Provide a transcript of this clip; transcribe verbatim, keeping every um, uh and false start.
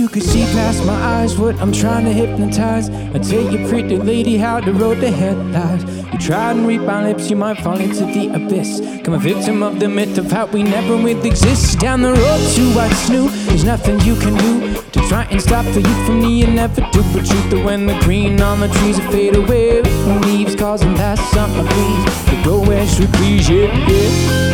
you could see past my eyes what I'm trying to hypnotize. I'd tell you, pretty lady, how the road ahead lies. You try and read my lips, you might fall into the abyss. Come a victim of the myth of how we never will exist. Down the road to what's new, there's nothing you can do to try and stop the youth from the inevitable truth that when the green on the trees will fade away, leaves causing past summer breeze to go where she please, yeah, yeah.